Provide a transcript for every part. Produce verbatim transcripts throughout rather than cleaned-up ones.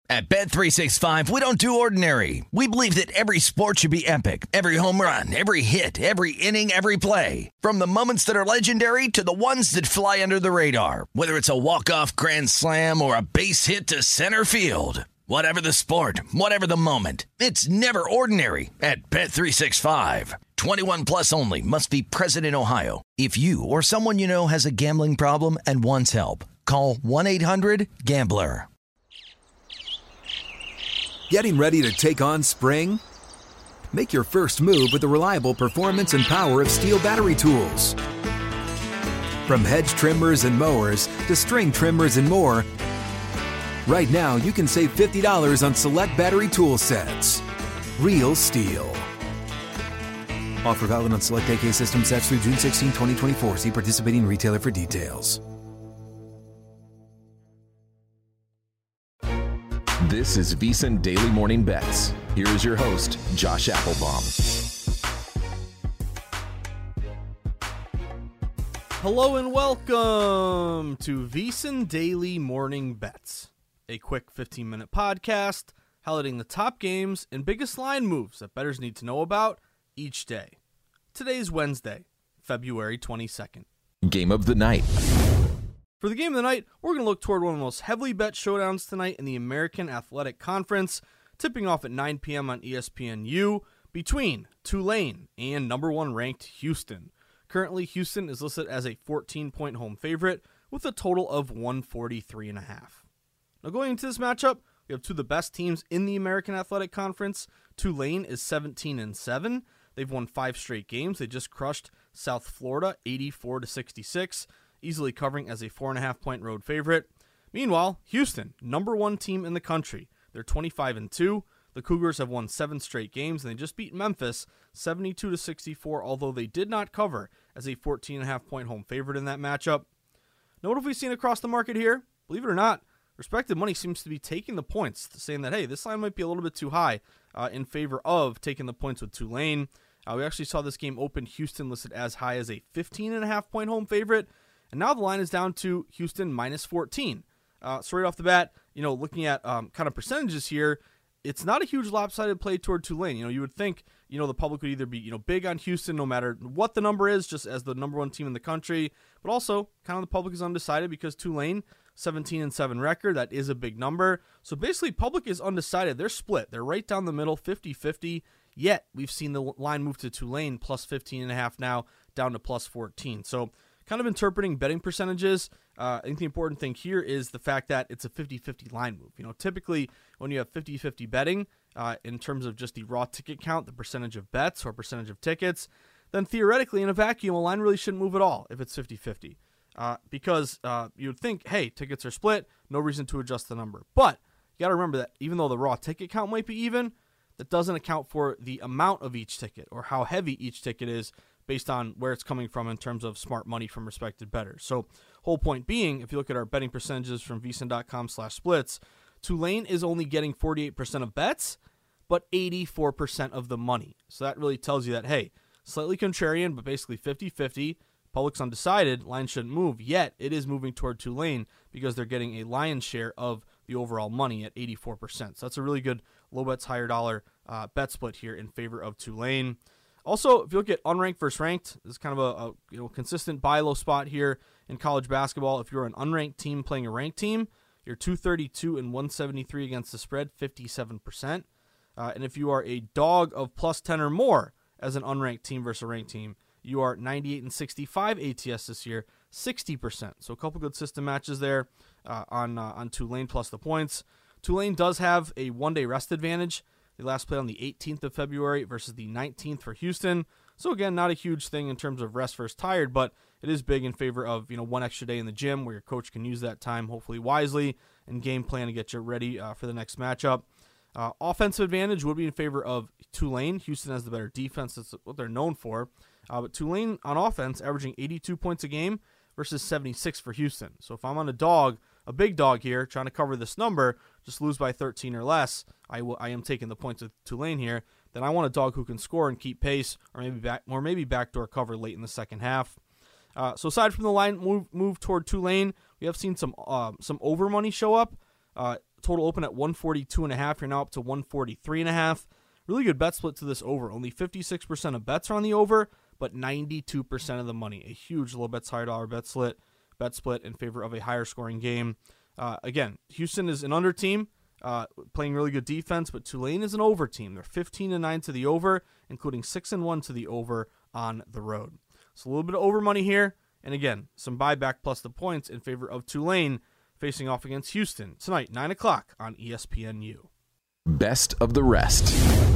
At Bet three sixty-five, we don't do ordinary. We believe that every sport should be epic. Every home run, every hit, every inning, every play. From the moments that are legendary to the ones that fly under the radar. Whether it's a walk-off grand slam or a base hit to center field. Whatever the sport, whatever the moment. It's never ordinary at Bet three sixty-five. twenty-one plus only. Must be present in Ohio. If you or someone you know has a gambling problem and wants help, call one eight hundred gambler. Getting ready to take on spring? Make your first move with the reliable performance and power of Steel battery tools. From hedge trimmers and mowers to string trimmers and more, right now you can save fifty dollars on select battery tool sets. Real Steel. Offer valid on select A K system sets through June sixteenth, twenty twenty-four. See participating retailer for details. This is VSiN Daily Morning Bets. Here is your host, Josh Applebaum. Hello and welcome to VSiN Daily Morning Bets, a quick fifteen-minute podcast highlighting the top games and biggest line moves that bettors need to know about each day. Today's Wednesday, February twenty-second. Game of the night. For the game of the night, we're going to look toward one of the most heavily bet showdowns tonight in the American Athletic Conference, tipping off at nine p.m. on E S P N U between Tulane and number one ranked Houston. Currently, Houston is listed as a fourteen-point home favorite with a total of one forty-three point five. Now going into this matchup, we have two of the best teams in the American Athletic Conference. Tulane is seventeen and seven. They've won five straight games. They just crushed South Florida eighty-four to sixty-six. Easily covering as a four and a half point road favorite. Meanwhile, Houston, number one team in the country. They're twenty-five and two. The Cougars have won seven straight games, and they just beat Memphis seventy-two to sixty-four, although they did not cover as a fourteen and a half point home favorite in that matchup. Now, what have we seen across the market here? Believe it or not, respected money seems to be taking the points, saying that, hey, this line might be a little bit too high uh, in favor of taking the points with Tulane. Uh, we actually saw this game open Houston listed as high as a fifteen and a half point home favorite. And now the line is down to Houston minus fourteen. Uh, so right off the bat, you know, looking at um, kind of percentages here, it's not a huge lopsided play toward Tulane. You know, you would think, you know, the public would either be, you know, big on Houston no matter what the number is, just as the number one team in the country. But also, kind of the public is undecided because Tulane, seventeen and seven record, that is a big number. So basically, public is undecided. They're split. They're right down the middle, fifty-fifty. Yet, we've seen the line move to Tulane, plus fifteen and a half now, down to plus fourteen. So kind of interpreting betting percentages, uh, I think the important thing here is the fact that it's a fifty-fifty line move. You know, typically when you have fifty-fifty betting, uh, in terms of just the raw ticket count, the percentage of bets or percentage of tickets, then theoretically in a vacuum, a line really shouldn't move at all if it's fifty-fifty. Uh, because uh, you would think, hey, tickets are split, no reason to adjust the number. But you got to remember that even though the raw ticket count might be even, that doesn't account for the amount of each ticket or how heavy each ticket is, based on where it's coming from in terms of smart money from respected bettors. So whole point being, if you look at our betting percentages from vsin.com slash splits, Tulane is only getting forty-eight percent of bets, but eighty-four percent of the money. So that really tells you that, hey, slightly contrarian, but basically fifty-fifty. Public's undecided, line shouldn't move, yet it is moving toward Tulane because they're getting a lion's share of the overall money at eighty-four percent. So that's a really good low bets, higher dollar uh, bet split here in favor of Tulane. Also, if you look at unranked versus ranked, this is kind of a, a you know consistent buy low spot here in college basketball. If you're an unranked team playing a ranked team, you're two thirty-two and one seventy-three against the spread, fifty-seven percent. Uh, and if you are a dog of plus ten or more as an unranked team versus a ranked team, you are ninety-eight and sixty-five A T S this year, sixty percent. So a couple good system matches there uh, on uh, on Tulane plus the points. Tulane does have a one-day rest advantage. They last played on the eighteenth of February versus the nineteenth for Houston. So again, not a huge thing in terms of rest versus tired, but it is big in favor of, you know, one extra day in the gym where your coach can use that time hopefully wisely and game plan to get you ready uh, for the next matchup. Uh, offensive advantage would be in favor of Tulane. Houston has the better defense. That's what they're known for. Uh, but Tulane on offense averaging eighty-two points a game versus seventy-six for Houston. So if I'm on a dog, a big dog here, trying to cover this number, just lose by thirteen or less, I will I am taking the points with Tulane here. Then I want a dog who can score and keep pace, or maybe back or maybe backdoor cover late in the second half. Uh, so aside from the line move move toward Tulane, we have seen some uh, some over money show up. Uh, total open at one forty-two and a half. You're now up to one forty-three and a half. Really good bet split to this over. Only fifty-six percent of bets are on the over, but ninety-two percent of the money. A huge low bets, higher dollar bet split, bet split in favor of a higher scoring game. Uh, again, Houston is an under team, uh, playing really good defense, but Tulane is an over team. They're fifteen and nine to the over, including six and one to the over on the road. So a little bit of over money here. And again, some buyback plus the points in favor of Tulane facing off against Houston tonight, nine o'clock on E S P N U. Best of the rest.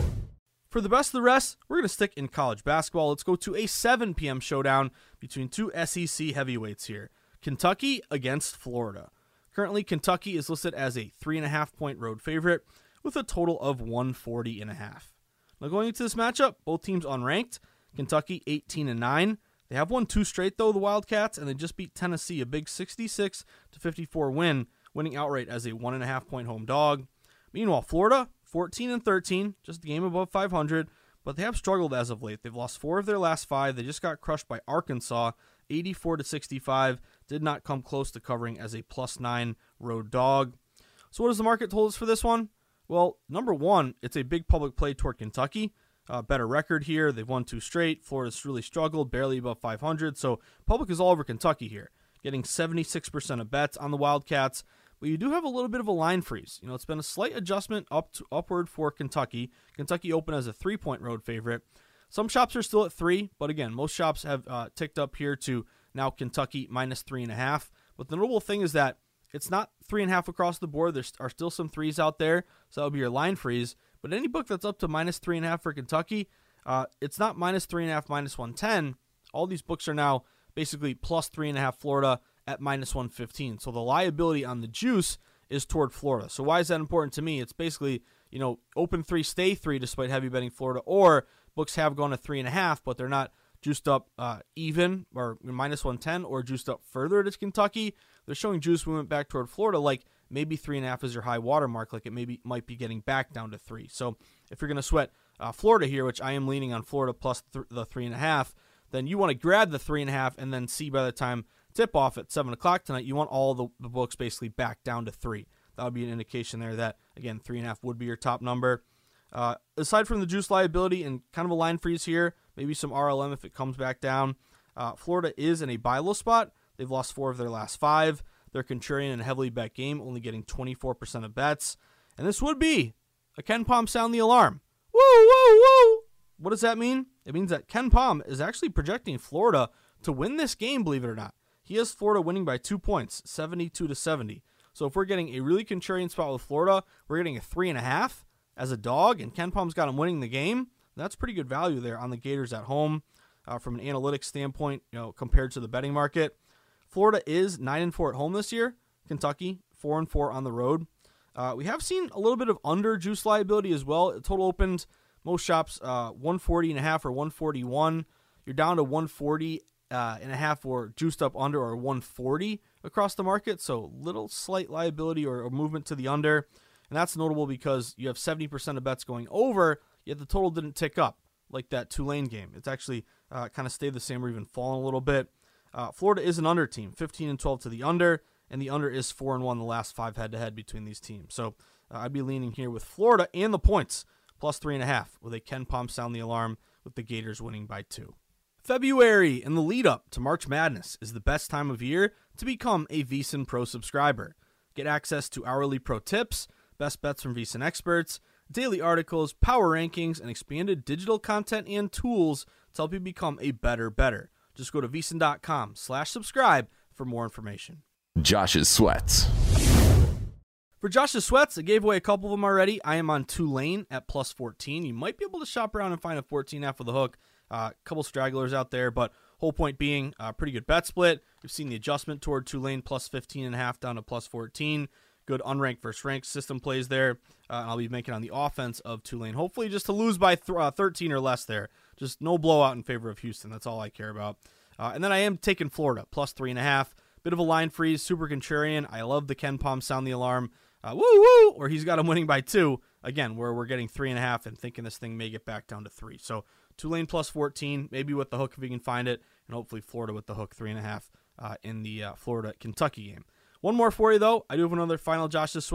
For the best of the rest, we're going to stick in college basketball. Let's go to a seven p.m. showdown between two S E C heavyweights here. Kentucky against Florida. Currently, Kentucky is listed as a three and a half point road favorite with a total of one forty and a half. Now going into this matchup, both teams unranked. Kentucky eighteen and nine. They have won two straight though, the Wildcats, and they just beat Tennessee, a big sixty-six to fifty-four win, winning outright as a one and a half point home dog. Meanwhile, Florida fourteen and thirteen, just a game above five hundred, but they have struggled as of late. They've lost four of their last five. They just got crushed by Arkansas, eighty-four to sixty-five. Did not come close to covering as a plus nine road dog. So what does the market told us for this one? Well, number one, it's a big public play toward Kentucky. Uh, better record here. They've won two straight. Florida's really struggled, barely above five hundred. So public is all over Kentucky here, getting seventy-six percent of bets on the Wildcats. But you do have a little bit of a line freeze. You know, it's been a slight adjustment up to, upward for Kentucky. Kentucky opened as a three-point road favorite. Some shops are still at three, but again, most shops have uh, ticked up here to now Kentucky minus three and a half. But the notable thing is that it's not three and a half across the board. There are still some threes out there, so that would be your line freeze. But any book that's up to minus three and a half for Kentucky, uh, it's not minus three and a half, minus one ten. All these books are now basically plus three and a half Florida at minus one fifteen. So the liability on the juice is toward Florida. So why is that important to me? It's basically, you know, open three, stay three despite heavy betting Florida, or books have gone to three and a half, but they're not juiced up uh, even or minus one ten or juiced up further to Kentucky. They're showing juice movement back toward Florida, like maybe three and a half is your high water mark, like it maybe might be getting back down to three. So if you're going to sweat uh, Florida here, which I am leaning on Florida plus th- the three and a half, then you want to grab the three and a half and then see by the time tip off at seven o'clock tonight, you want all the, the books basically back down to three. That would be an indication there that, again, three and a half would be your top number. Uh, aside from the juice liability and kind of a line freeze here, maybe some R L M if it comes back down, uh, Florida is in a buy low spot. They've lost four of their last five. They're contrarian and heavily bet game, only getting twenty-four percent of bets. And this would be a Ken Pom sound the alarm. Woo, woo, woo! What does that mean? It means that Ken Pom is actually projecting Florida to win this game, believe it or not. He has Florida winning by two points, seventy-two to seventy. So if we're getting a really contrarian spot with Florida, we're getting a three and a half as a dog, and Ken Pom's got him winning the game. That's pretty good value there on the Gators at home uh, from an analytics standpoint, you know, compared to the betting market. Florida is nine and four at home this year. Kentucky four and four on the road. Uh, we have seen a little bit of under juice liability as well. Total opened most shops uh, one forty and a half or one forty-one. You're down to one forty uh, and a half or juiced up under or one forty across the market. So little slight liability or, or movement to the under. And that's notable because you have seventy percent of bets going over, yet the total didn't tick up like that Tulane game. It's actually uh, kind of stayed the same or even fallen a little bit. Uh, Florida is an under team, fifteen and twelve to the under, and the under is four and one the last five head-to-head between these teams. So uh, I'd be leaning here with Florida and the points, plus three and a half, with a Ken Pom sound the alarm with the Gators winning by two. February and the lead-up to March Madness is the best time of year to become a VSiN Pro subscriber. Get access to hourly pro tips, best bets from VSiN experts, daily articles, power rankings, and expanded digital content and tools to help you become a better better. Just go to VSiN.com slash subscribe for more information. Josh's Sweats. For Josh's Sweats, I gave away a couple of them already. I am on Tulane at plus fourteen. You might be able to shop around and find a fourteen half with the hook. A uh, couple stragglers out there, but whole point being a uh, pretty good bet split. We've seen the adjustment toward Tulane plus fifteen and a half down to plus fourteen. Good unranked versus ranked system plays there. Uh, I'll be making on the offense of Tulane. Hopefully just to lose by th- uh, thirteen or less there. Just no blowout in favor of Houston. That's all I care about. Uh, and then I am taking Florida, plus three and a half. Bit of a line freeze, super contrarian. I love the Ken Pom sound the alarm. Uh, woo woo! Or he's got him winning by two. Again, where we're getting three and a half and thinking this thing may get back down to three. So Tulane plus fourteen, maybe with the hook if we can find it. And hopefully Florida with the hook, three and a half uh, in the uh, Florida-Kentucky game. One more for you, though. I do have another final Josh's Sweat.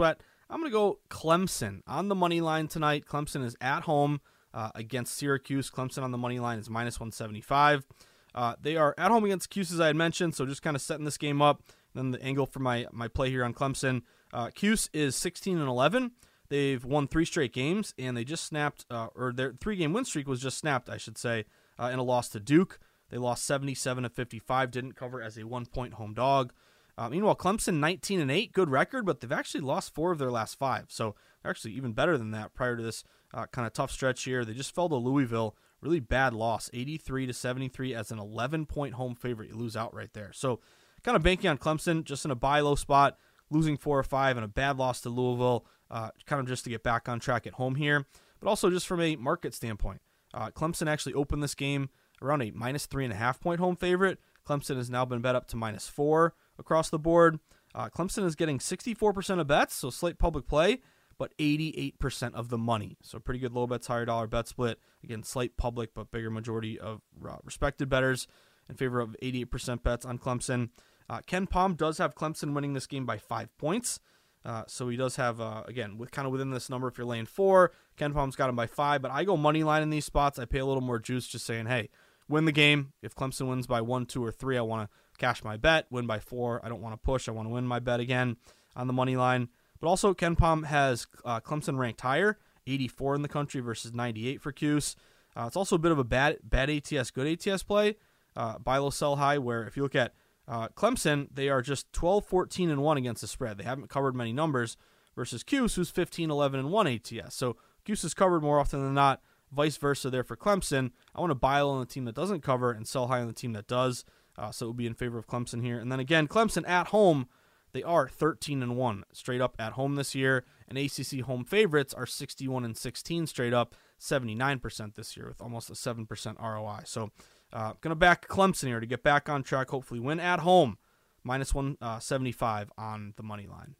I'm going to go Clemson on the money line tonight. Clemson is at home uh, against Syracuse. Clemson on the money line is minus one seventy-five. Uh, they are at home against Cuse, as I had mentioned, so just kind of setting this game up. Then the angle for my, my play here on Clemson. Uh, Cuse is sixteen and eleven. They've won three straight games, and they just snapped, uh, or their three-game win streak was just snapped, I should say, uh, in a loss to Duke. They lost seventy-seven to fifty-five, didn't cover as a one-point home dog. Uh, meanwhile, Clemson nineteen and eight, good record, but they've actually lost four of their last five, so they're actually even better than that prior to this uh, kind of tough stretch here. They just fell to Louisville, really bad loss, eighty-three to seventy-three as an eleven-point home favorite. You lose out right there. So kind of banking on Clemson, just in a buy low spot, losing four or five, and a bad loss to Louisville, uh, kind of just to get back on track at home here. But also just from a market standpoint, uh, Clemson actually opened this game around a minus three and a half point home favorite. Clemson has now been bet up to minus four across the board. Uh, Clemson is getting sixty-four percent of bets, so slate public play, but eighty-eight percent of the money. So pretty good low bets, higher dollar bet split. Again, slate public, but bigger majority of uh, respected bettors in favor of eighty-eight percent bets on Clemson. Uh, Ken Pom does have Clemson winning this game by five points. Uh, so he does have, uh, again, with kind of within this number, if you're laying four, Ken Pom's got him by five. But I go money line in these spots. I pay a little more juice just saying, hey, win the game. If Clemson wins by one, two, or three, I want to cash my bet. Win by four, I don't want to push. I want to win my bet again on the money line. But also, Ken Pom has uh, Clemson ranked higher, eighty-four in the country versus ninety-eight for Cuse. Uh, it's also a bit of a bad bad A T S, good A T S play. Uh, buy low, sell high, where if you look at uh, Clemson, they are just twelve, fourteen, and one against the spread. They haven't covered many numbers versus Cuse, who's fifteen, eleven, and one A T S. So Cuse is covered more often than not. Vice versa there for Clemson. I want to buy low on the team that doesn't cover and sell high on the team that does. Uh, so it would be in favor of Clemson here. And then again, Clemson at home, they are thirteen and one straight up at home this year. And A C C home favorites are sixty-one and sixteen straight up, seventy-nine percent this year with almost a seven percent R O I. So uh, going to back Clemson here to get back on track, hopefully win at home, minus one seventy-five on the money line.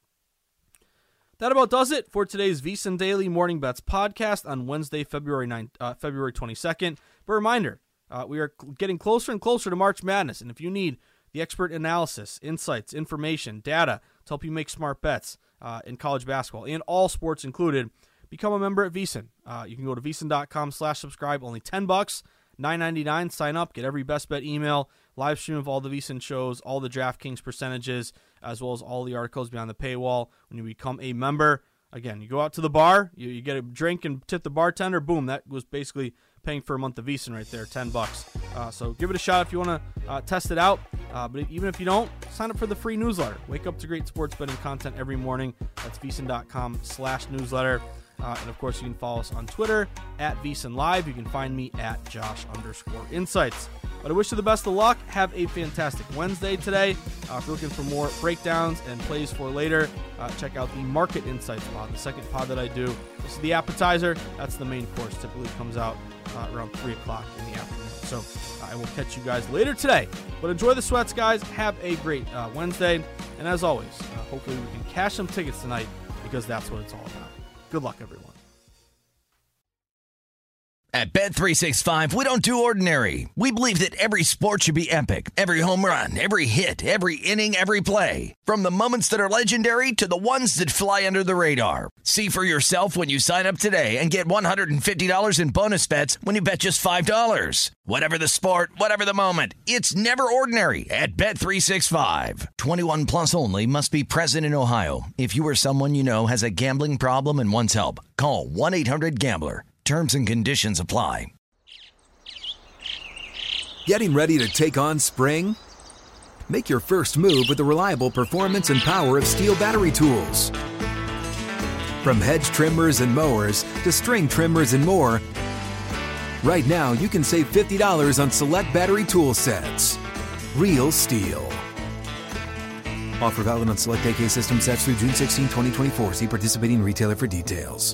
That about does it for today's VSiN Daily Morning Bets podcast on Wednesday, February ninth, uh, February twenty-second. But a reminder, uh, we are getting closer and closer to March Madness, and if you need the expert analysis, insights, information, data to help you make smart bets uh, in college basketball and all sports included, become a member at VSiN. Uh, you can go to VSiN.com slash subscribe, only ten bucks, nine ninety-nine. Sign up, get every best bet email, live stream of all the VSiN shows, all the DraftKings percentages, as well as all the articles beyond the paywall. When you become a member, again, you go out to the bar, you, you get a drink and tip the bartender, boom, that was basically paying for a month of VSiN right there, ten bucks. Uh, so give it a shot if you want to uh, test it out. Uh, but even if you don't, sign up for the free newsletter. Wake up to great sports betting content every morning. That's VSiN.com slash newsletter. Uh, and of course, you can follow us on Twitter at VSiN Live. You can find me at Josh underscore Insights. But I wish you the best of luck. Have a fantastic Wednesday today. Uh, if you're looking for more breakdowns and plays for later, uh, check out the Market Insights pod, the second pod that I do. This is the appetizer. That's the main course. Typically comes out uh, around three o'clock in the afternoon. So uh, I will catch you guys later today. But enjoy the sweats, guys. Have a great uh, Wednesday. And as always, uh, hopefully we can cash some tickets tonight because that's what it's all about. Good luck, everyone. At Bet three sixty-five, we don't do ordinary. We believe that every sport should be epic. Every home run, every hit, every inning, every play. From the moments that are legendary to the ones that fly under the radar. See for yourself when you sign up today and get one hundred fifty dollars in bonus bets when you bet just five dollars. Whatever the sport, whatever the moment, it's never ordinary at Bet three sixty-five. twenty-one plus only. Must be present in Ohio. If you or someone you know has a gambling problem and wants help, call one eight hundred gambler. Terms and conditions apply. Getting ready to take on spring? Make your first move with the reliable performance and power of Steel battery tools. From hedge trimmers and mowers to string trimmers and more, right now you can save fifty dollars on select battery tool sets. Real Steel. Offer valid on select A K system sets through June sixteenth, twenty twenty-four. See participating retailer for details.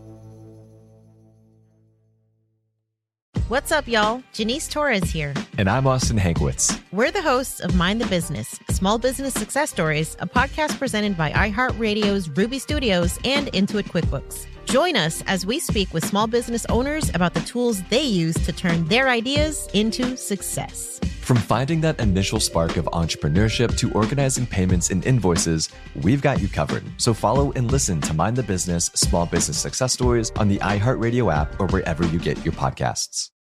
What's up, y'all? Janice Torres here. And I'm Austin Hankwitz. We're the hosts of Mind the Business, Small Business Success Stories, a podcast presented by iHeartRadio's Ruby Studios and Intuit QuickBooks. Join us as we speak with small business owners about the tools they use to turn their ideas into success. From finding that initial spark of entrepreneurship to organizing payments and invoices, we've got you covered. So follow and listen to Mind the Business Small Business Success Stories on the iHeartRadio app or wherever you get your podcasts.